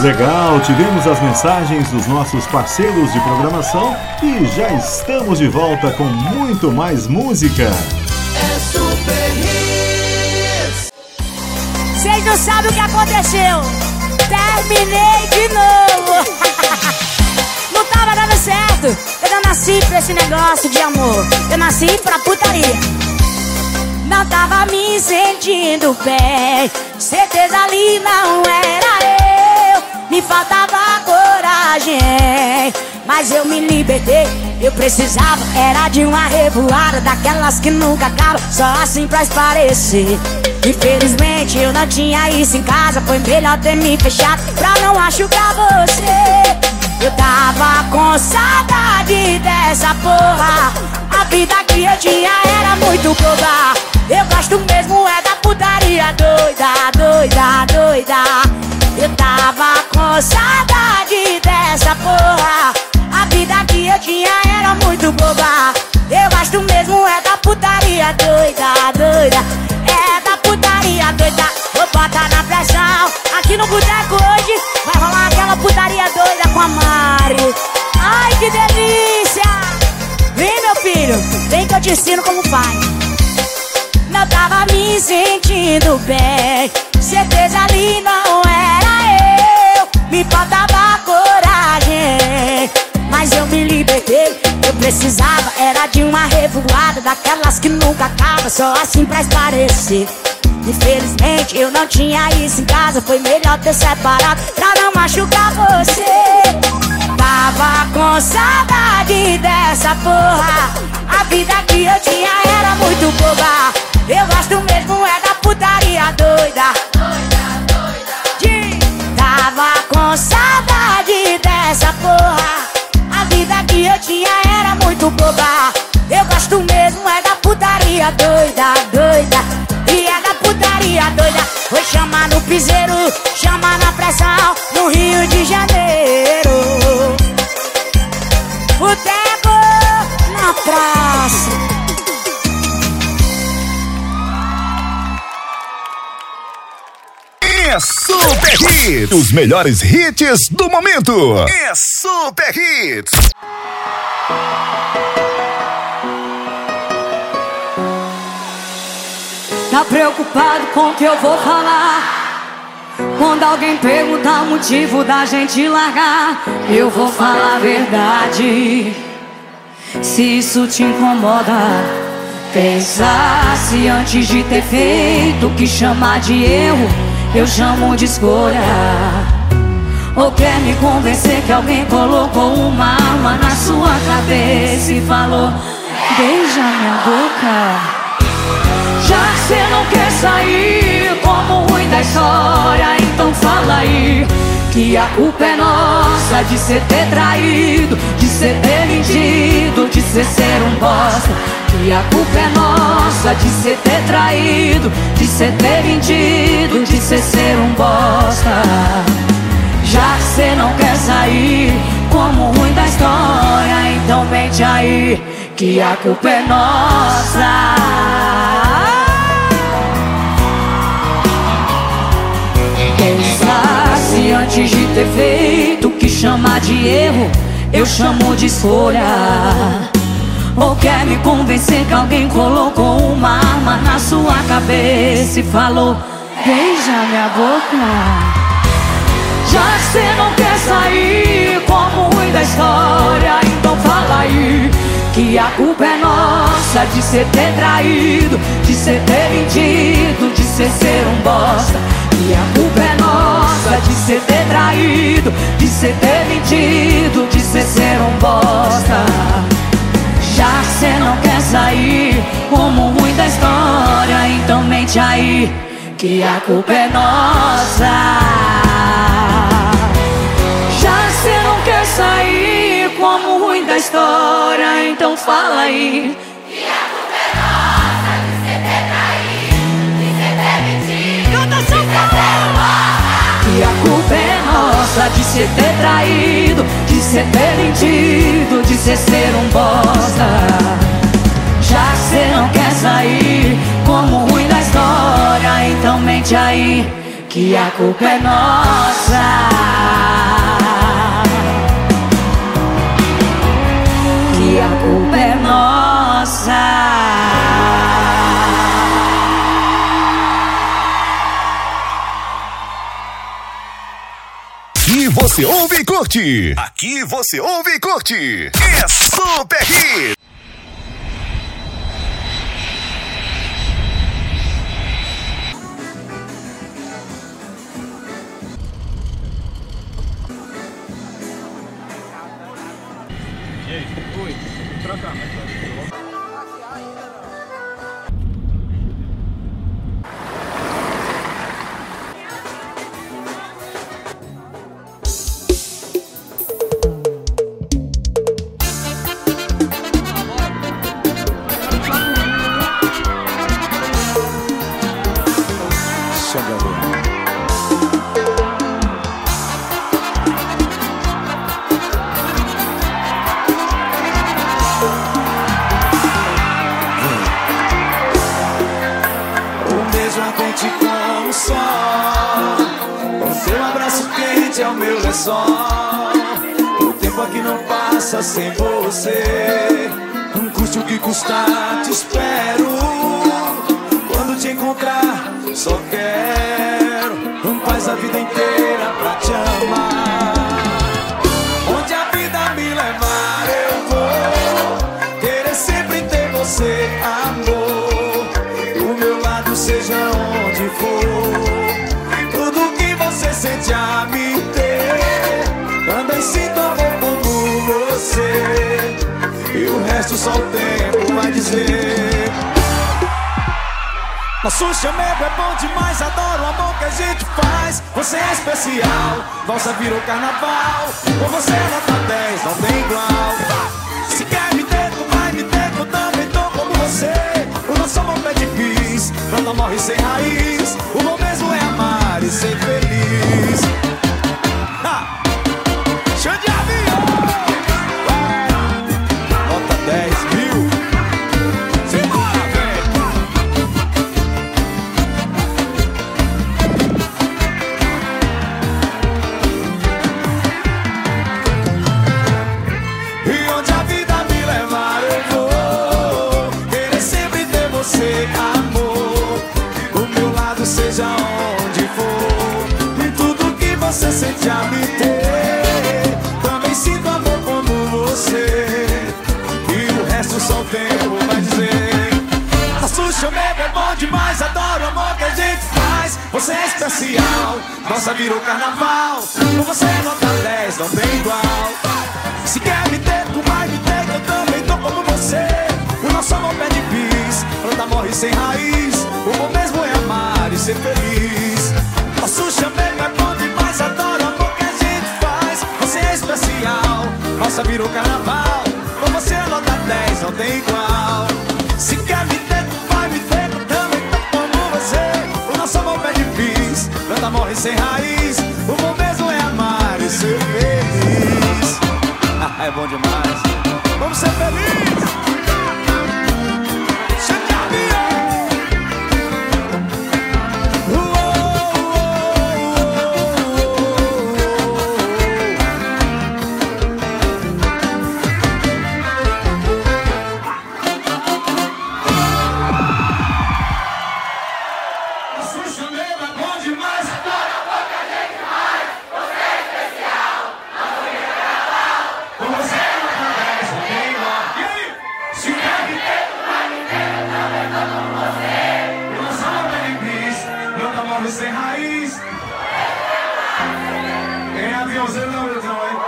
Legal, tivemos as mensagens dos nossos parceiros de programação e já estamos de volta com muito mais música. É Super Hits. Vocês não sabem o que aconteceu. Terminei de novo. Não tava dando certo. Eu não nasci pra esse negócio de amor. Eu nasci pra putaria. Não tava me sentindo bem. Certeza ali não era eu. Me faltava coragem, mas eu me libertei. Eu precisava, era de uma revoada, daquelas que nunca acabam, só assim pra esparecer. Infelizmente eu não tinha isso em casa, foi melhor ter me fechado pra não machucar você. Eu tava com saudade dessa porra. A vida que eu tinha era muito boba. Eu gosto mesmo é da putaria doida, doida, doida. Eu tava com saudade dessa porra. A vida que eu tinha era muito boba. Eu gosto mesmo é da putaria doida, doida. É da putaria doida. Vou botar na pressão. Aqui no boteco hoje vai rolar aquela putaria doida com a Mari. Ai, que delícia! Vem, meu filho, vem que eu te ensino como faz. Não tava me sentindo bem. Certeza ali não era eu. Me faltava coragem, mas eu me libertei. Eu precisava, era de uma revoada, daquelas que nunca acaba, só assim pra esparecer. Infelizmente eu não tinha isso em casa, foi melhor ter separado pra não machucar você. Tava com saudade dessa porra. A vida que eu tinha era muito boba. Eu gosto mesmo é da putaria doida, doida, doida. Tava com saudade dessa porra. A vida que eu tinha era muito boba. Eu gosto mesmo é da putaria doida, doida. E é da putaria doida. Vou chamar no piseiro, chamar na pressão, no Rio de Janeiro. Boteco na praça. É Super Hits, os melhores hits do momento. É Super Hits. Tá preocupado com o que eu vou falar? Quando alguém perguntar o motivo da gente largar, eu vou falar a verdade. Se isso te incomoda, pensasse antes de ter feito. O que chamar de erro, eu chamo de escolha. Ou quer me convencer que alguém colocou uma arma na sua cabeça e falou: beija minha boca. Já que cê não quer sair como ruim da história, então fala aí que a culpa é nossa de cê ter traído, de cê ter mentido, de cê ser um bosta. Que a culpa é nossa de cê ter traído, de cê ter mentido, de cê ser um bosta. Já que cê não quer sair como ruim da história, então mente aí que a culpa é nossa. Pensasse antes de ter feito. O que chamar de erro, eu chamo de escolha. Ou quer me convencer que alguém colocou uma arma na sua cabeça e falou: beija minha boca. Já que cê não quer sair como ruim da história, então fala aí que a culpa é nossa de cê ter traído, de cê ter mentido, de cê ser um bosta. E a culpa é nossa de cê ter traído, de cê ter mentido, de cê ser um bosta. Já que cê não quer sair como ruim da história, então mente aí que a culpa é nossa. Já que cê não quer sair como ruim da história, então fala aí que a culpa é nossa de cê ter traído, de cê ter mentido, Canta de cê ser um bosta. que a culpa é nossa de cê ter traído, de cê ter mentido, de cê ser um bosta. Já que cê não quer sair como ruim da história, então mente aí que a culpa é nossa. você ouve e curte. Aqui você ouve e curte. É Super Hit. Oi, trocar, É o meu lençol. O tempo aqui não passa sem você. Não custe o que custar, te espero. Quando te encontrar, só quero paz a vida inteira pra te amar. Onde a vida me levar, eu vou querer sempre ter você, amor. Do meu lado, seja onde for. Tudo que você sente a mim também sinto amor como você. E o resto só o tempo vai dizer. Nosso chamego é bom demais, adoro o amor que a gente faz. Você é especial, valsa virou carnaval. Com você nota 10, não tem igual. Se quer me ter, tu vai me ter, eu também tô como você. O nosso amor pede bis, planta morre sem raiz. O bom mesmo é amar e ser feliz. Show de avião! Nota 10.000. Simbora, velho! E onde a vida me levar, eu vou querer sempre ter você, amor. Do meu lado, seja onde for. E tudo que você sente a me ter. Sinto amor como você. E o resto só o tempo vai dizer. Nosso chamego é bom demais, adoro o amor que a gente faz. Você é especial, nossa virou carnaval. Com você nota 10, não tem igual. Se quer me ter, tu vai me ter, eu também tô como você. O nosso amor pede bis, planta morre sem raiz. O bom mesmo é amar e ser feliz. Nosso chamego é bom demais, adoro o amor que a gente faz. Você é especial, nossa virou carnaval. Com você nota 10, não tem igual. Se quer me ter, tu vai me ter, eu também tô como você. O nosso amor pede bis, planta morre sem raiz. O bom mesmo é amar e ser feliz. É bom demais. Vamos ser felizes. Sem raiz. Em aviãozinho não, meu irmão, hein?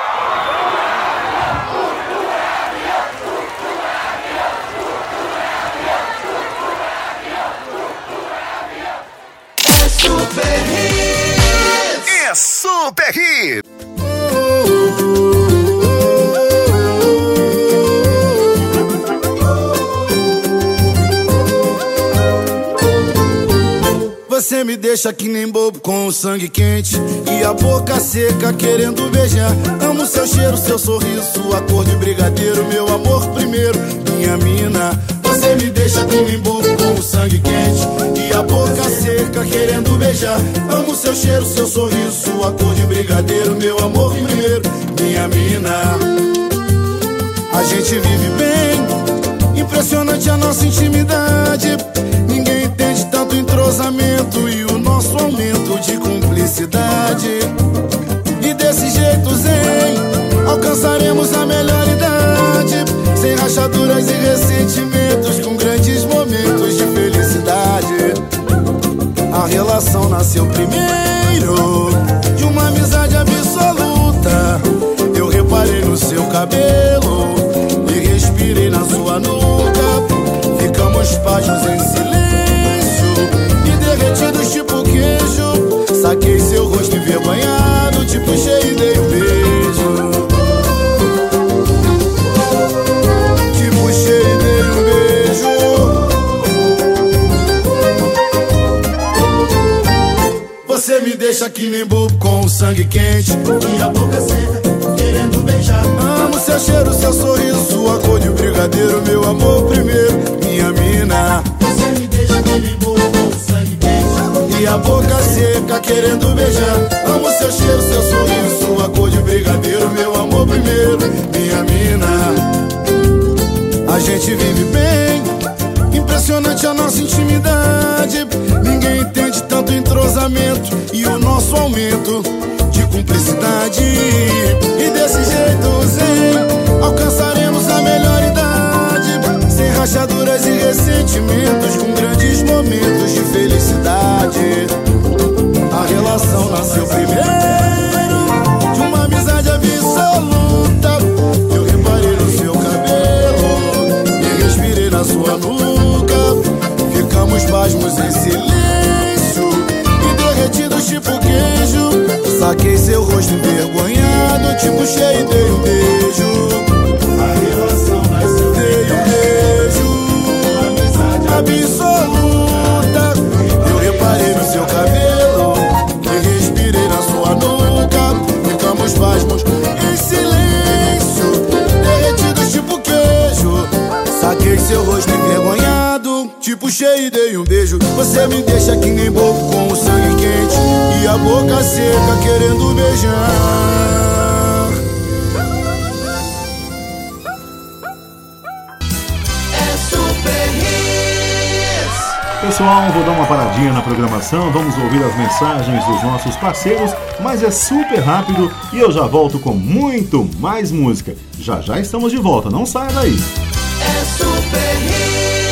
É Super Hit. É Super Hit. Você me deixa que nem bobo com o sangue quente e a boca seca querendo beijar. Amo seu cheiro, seu sorriso, sua cor de brigadeiro, meu amor primeiro, minha mina. Você me deixa que nem bobo com o sangue quente e a boca seca querendo beijar. Amo seu cheiro, seu sorriso, sua cor de brigadeiro, meu amor primeiro, minha mina. A gente vive bem, impressionante a nossa intimidade. Ninguém entende tanto entrosamento e o nosso aumento de cumplicidade. E alcançaremos a melhor idade, sem rachaduras e ressentimentos, com grandes momentos de felicidade. A relação nasceu primeiro de uma amizade absoluta. Eu reparei no seu cabelo e respirei na sua nuca. Ficamos pasmos em silêncio e derretidos tipo queijo. Saquei seu rosto envergonhado, te puxei e dei um beijo. Te puxei e dei um beijo. Você me deixa que nem bobo com o sangue quente e a boca seca, querendo beijar. Amo seu cheiro, seu sorriso, sua cor de brigadeiro, meu amor primeiro, minha mina. Você me deixa que nem bobo com o sangue quente e a boca seca, querendo beijar. Amo seu cheiro, seu sorriso, sua cor de brigadeiro, meu amor primeiro, minha mina. A gente vive bem, impressionante a nossa intimidade. Ninguém entende tanto entrosamento e o nosso aumento de cumplicidade. E desse jeito zen, alcançaremos a melhor idade, sem rachaduras e ressentimentos, com grandes momentos de felicidade. A relação nasceu primeiro de uma amizade absoluta. Eu reparei no seu cabelo e respirei na sua nuca. Ficamos pasmos em silêncio e derretidos tipo queijo. Saquei seu rosto envergonhado, te puxei e dei um beijo. A relação nasceu, dei um beijo. Amizade absoluta. Eu reparei no seu cabelo e respirei na sua nuca. Ficamos pasmos em silêncio, derretidos tipo queijo. Saquei seu rosto envergonhado, te puxei e dei um beijo. Você me deixa que nem bobo com o sangue quente e a boca seca, querendo beijar. É Super Hits. Pessoal, vou dar uma paradinha na programação, vamos ouvir as mensagens dos nossos parceiros, mas é super rápido e eu já volto com muito mais música. Já já estamos de volta, não saia daí. É Super Hits.